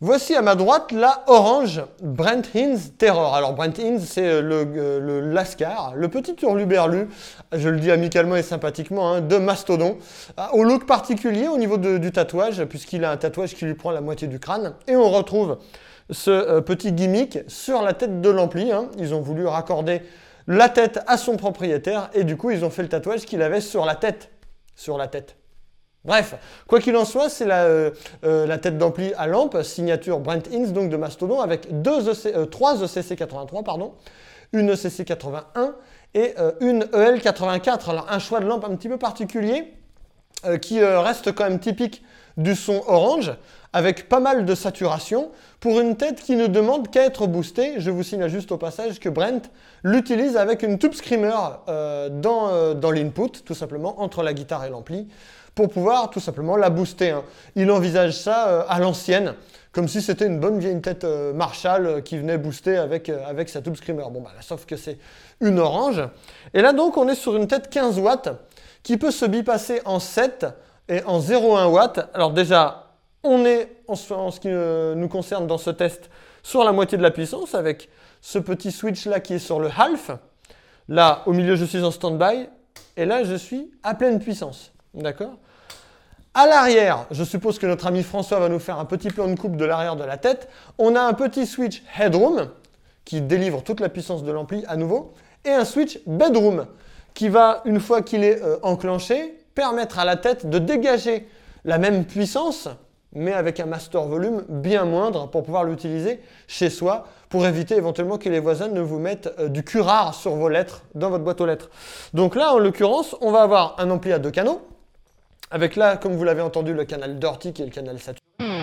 Voici à ma droite la orange Brent Hinds Terror. Alors Brent Hinds, c'est le lascar, le petit hurluberlu, je le dis amicalement et sympathiquement, hein, de Mastodon, au look particulier au niveau du tatouage, puisqu'il a un tatouage qui lui prend la moitié du crâne. Et on retrouve ce petit gimmick sur la tête de l'ampli. Hein. Ils ont voulu raccorder la tête à son propriétaire et du coup ils ont fait le tatouage qu'il avait sur la tête. Sur la tête. Bref, quoi qu'il en soit, c'est la tête d'ampli à lampe, signature Brent Hinds, donc de Mastodon, avec 3 ECC83, pardon, une ECC81 et une EL84. Alors un choix de lampe un petit peu particulier, qui reste quand même typique du son orange, avec pas mal de saturation, pour une tête qui ne demande qu'à être boostée. Je vous signale juste au passage que Brent l'utilise avec une tube screamer dans l'input, tout simplement, entre la guitare et l'ampli, pour pouvoir tout simplement la booster. Hein. Il envisage ça à l'ancienne, comme si c'était une bonne vieille tête Marshall qui venait booster avec sa tube screamer. Bon, bah, sauf que c'est une orange. Et là donc, on est sur une tête 15 watts qui peut se bypasser en 7 et en 0,1 watts. Alors déjà, on est, en ce qui nous concerne dans ce test, sur la moitié de la puissance avec ce petit switch là qui est sur le half. Là, au milieu, je suis en stand-by et là, je suis à pleine puissance. D'accord ? À l'arrière, je suppose que notre ami François va nous faire un petit plan de coupe de l'arrière de la tête. On a un petit switch headroom qui délivre toute la puissance de l'ampli à nouveau et un switch bedroom qui va, une fois qu'il est enclenché, permettre à la tête de dégager la même puissance mais avec un master volume bien moindre pour pouvoir l'utiliser chez soi pour éviter éventuellement que les voisins ne vous mettent du curare sur vos lettres dans votre boîte aux lettres. Donc là, en l'occurrence, on va avoir un ampli à 2 canaux. Avec là, comme vous l'avez entendu, le canal Dirty qui est le canal saturé.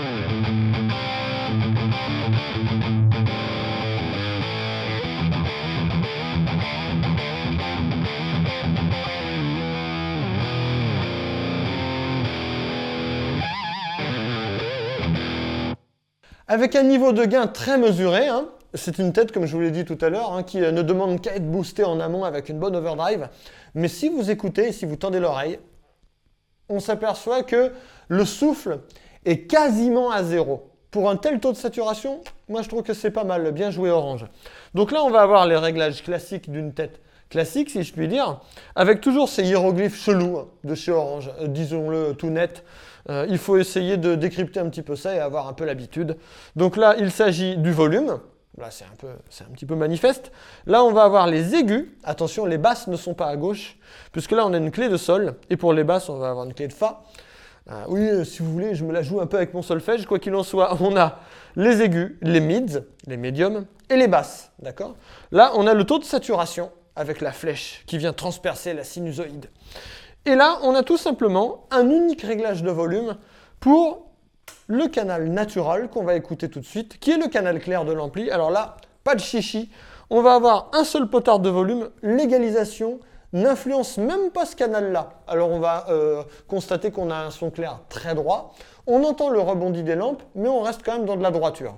Avec un niveau de gain très mesuré, hein. C'est une tête, comme je vous l'ai dit tout à l'heure, hein, qui ne demande qu'à être boostée en amont avec une bonne overdrive. Mais si vous écoutez, si vous tendez l'oreille, on s'aperçoit que le souffle est quasiment à 0. Pour un tel taux de saturation, moi je trouve que c'est pas mal, bien joué Orange. Donc là, on va avoir les réglages classiques d'une tête classique, si je puis dire, avec toujours ces hiéroglyphes chelous hein, de chez Orange, disons-le tout net. Il faut essayer de décrypter un petit peu ça et avoir un peu l'habitude. Donc là, il s'agit du volume. Là, c'est un petit peu manifeste. Là, on va avoir les aigus. Attention, les basses ne sont pas à gauche, puisque là, on a une clé de sol. Et pour les basses, on va avoir une clé de fa. Oui, si vous voulez, je me la joue un peu avec mon solfège. Quoi qu'il en soit, on a les aigus, les mids, les médiums et les basses. D'accord ? Là, on a le taux de saturation avec la flèche qui vient transpercer la sinusoïde. Et là, on a tout simplement un unique réglage de volume pour le canal natural qu'on va écouter tout de suite, qui est le canal clair de l'ampli. Alors là, pas de chichi, on va avoir un seul potard de volume, l'égalisation n'influence même pas ce canal-là. Alors on va constater qu'on a un son clair très droit, on entend le rebondi des lampes, mais on reste quand même dans de la droiture.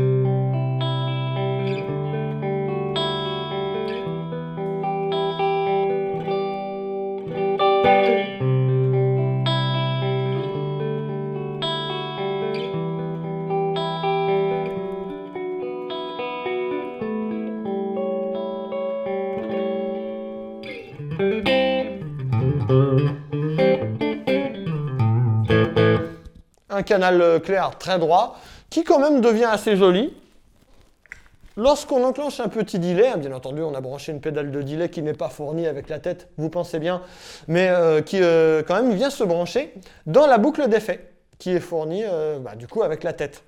Un canal clair très droit, qui quand même devient assez joli. Lorsqu'on enclenche un petit delay, bien entendu on a branché une pédale de delay qui n'est pas fournie avec la tête, vous pensez bien, mais qui quand même vient se brancher dans la boucle d'effet, qui est fournie du coup avec la tête.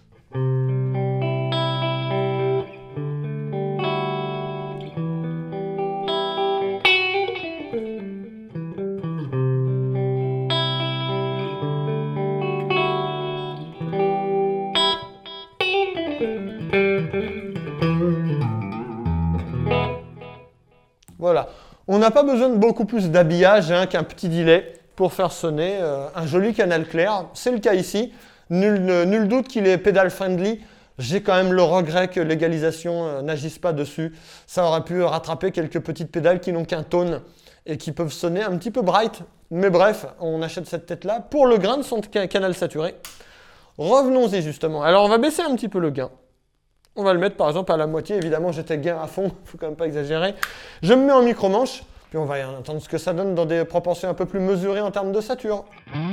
Voilà, on n'a pas besoin de beaucoup plus d'habillage hein, qu'un petit delay pour faire sonner un joli canal clair. C'est le cas ici. Nul doute qu'il est pédale friendly. J'ai quand même le regret que l'égalisation n'agisse pas dessus. Ça aurait pu rattraper quelques petites pédales qui n'ont qu'un tone et qui peuvent sonner un petit peu bright. Mais bref, on achète cette tête-là pour le grain de son canal saturé. Revenons-y justement. Alors on va baisser un petit peu le gain. On va le mettre par exemple à la moitié. Évidemment, j'étais gain à fond, il ne faut quand même pas exagérer. Je me mets en micro-manche, puis on va entendre ce que ça donne dans des proportions un peu plus mesurées en termes d'ossature.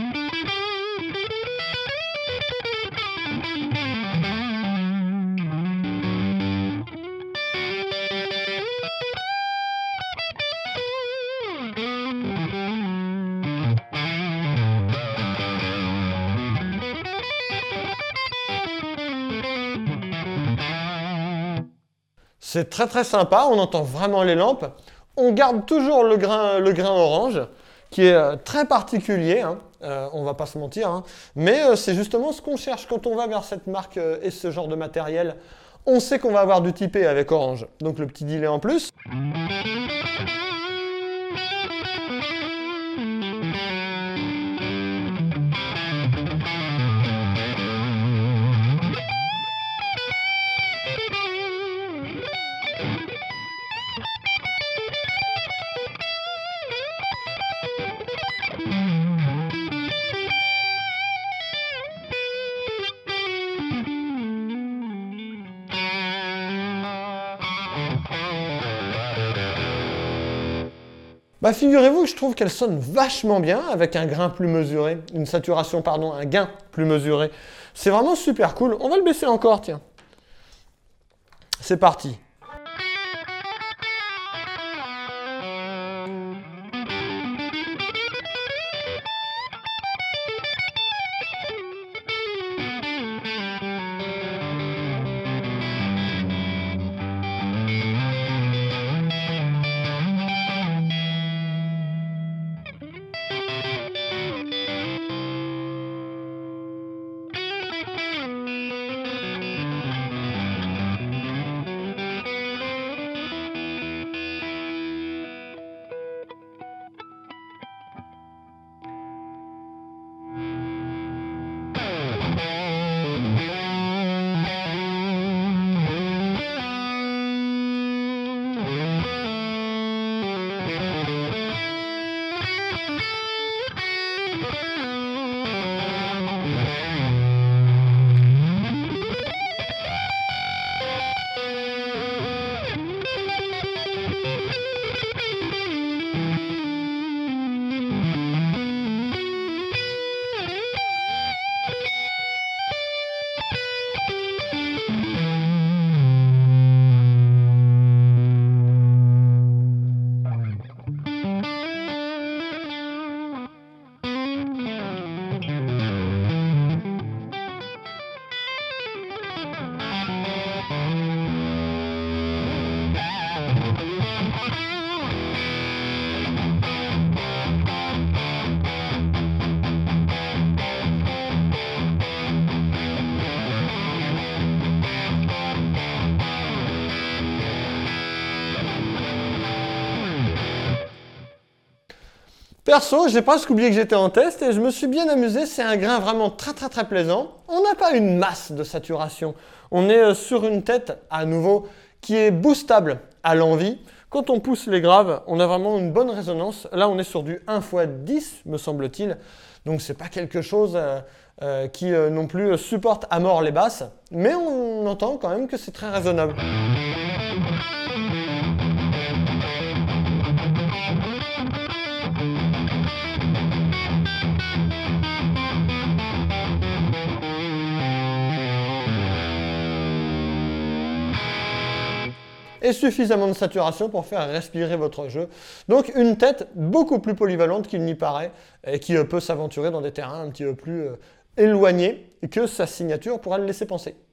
C'est très très sympa, on entend vraiment les lampes. On garde toujours le grain orange, qui est très particulier, hein. On va pas se mentir, hein. Mais c'est justement ce qu'on cherche quand on va vers cette marque et ce genre de matériel. On sait qu'on va avoir du typé avec orange, donc le petit delay en plus. Bah figurez-vous que je trouve qu'elle sonne vachement bien avec un grain plus mesuré, une saturation, pardon, un gain plus mesuré. C'est vraiment super cool. On va le baisser encore, tiens. C'est parti. Perso, j'ai presque oublié que j'étais en test et je me suis bien amusé. C'est un grain vraiment très plaisant. On n'a pas une masse de saturation. On est sur une tête, à nouveau, qui est boostable à l'envie. Quand on pousse les graves, on a vraiment une bonne résonance. Là, on est sur du 1x10, me semble-t-il. Donc, ce n'est pas quelque chose qui non plus supporte à mort les basses. Mais on entend quand même que c'est très raisonnable. Et suffisamment de saturation pour faire respirer votre jeu. Donc une tête beaucoup plus polyvalente qu'il n'y paraît et qui peut s'aventurer dans des terrains un petit peu plus éloignés que sa signature pourrait le laisser penser.